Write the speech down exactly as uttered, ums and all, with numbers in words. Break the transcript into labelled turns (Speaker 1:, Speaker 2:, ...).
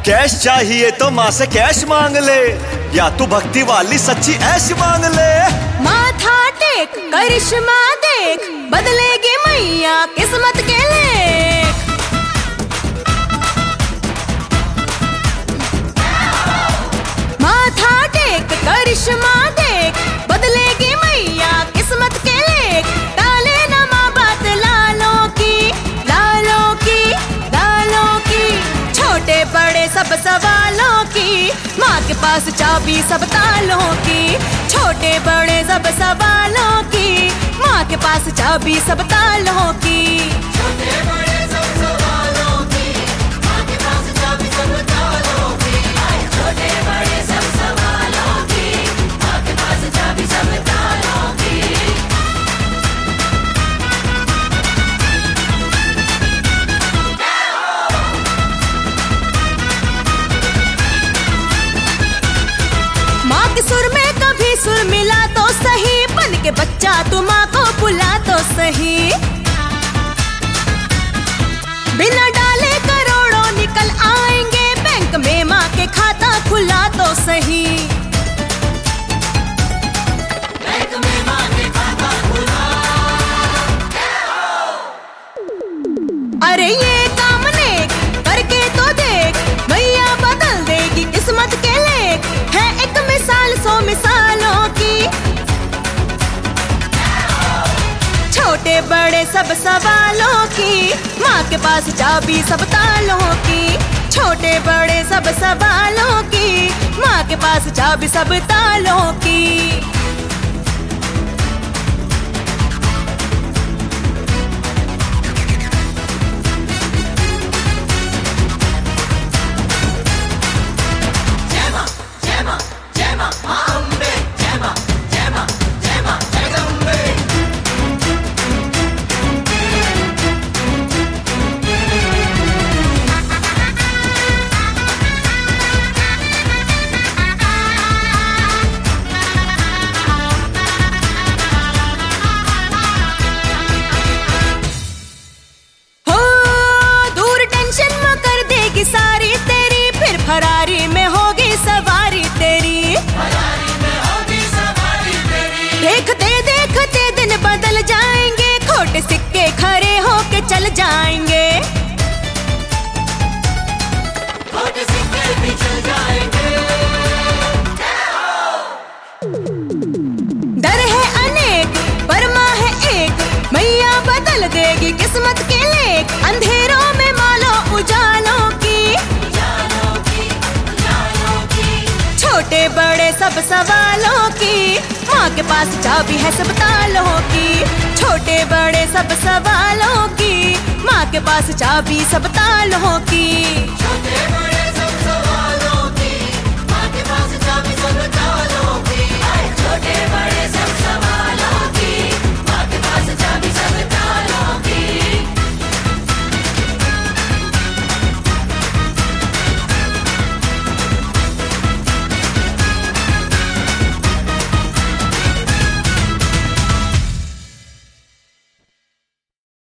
Speaker 1: Cash चाहिए तो माँ से कैश मांग ले, या तू भक्ति वाली सच्ची ऐश मांग ले।
Speaker 2: माथा टेक करिश्मा देख, बदलेगी मैया किस्मत के लेख। माथा टेक करिश्मा देख, बदलेगी मैया किस्मत के लेख। डाले ना माँ बात लालों की, लालों की, लालों की। छोटे बड़े सब सवालों की, माँ के पास चाबी सब तालों की। छोटे बड़े सब सवालों की, माँ के पास चाबी सब तालों की। छोटे बड़े सब सवालों की, माँ के पास चाबी सब तालों की। छोटे बड़े सब सवालों की, माँ के पास चाबी सब तालों की। माँ के सुर में कभी सुर मिला तो सही, बन के बच्चा तू माँ को बुला तो सही। बिना डाले करोड़ों निकल आएंगे, बैंक में माँ के खाता खुला तो सही। बैंक में माँ के खाता खुला। अरे ये काम नेक करके तो देख, मैया बदल देगी किस्मत के लेख। है एक मिसाल सौ मिसालों की, छोटे बड़े सब सवालों की, माँ के पास चाबी सब तालों की। छोटे बड़े सब सवालों की, माँ के पास चाबी सब तालों की। सारी तेरी फिर फरारी में होगी सवारी तेरी। फरारी में होगी सवारी तेरी। देखते देखते दिन बदल जाएंगे, खोटे सिक्के खरे होके चल जाएंगे। खोटे सिक्के भी चल जाएंगे। डर है अनेक पर माँ है एक, मैया बदल देगी किस्मत के लेख। अंधेरों में मालो उजालों की, छोटे बड़े सब सवालों की, माँ के पास चाबी है सब तालों की। छोटे बड़े सब सवालों की, माँ के पास चाबी सब तालों की।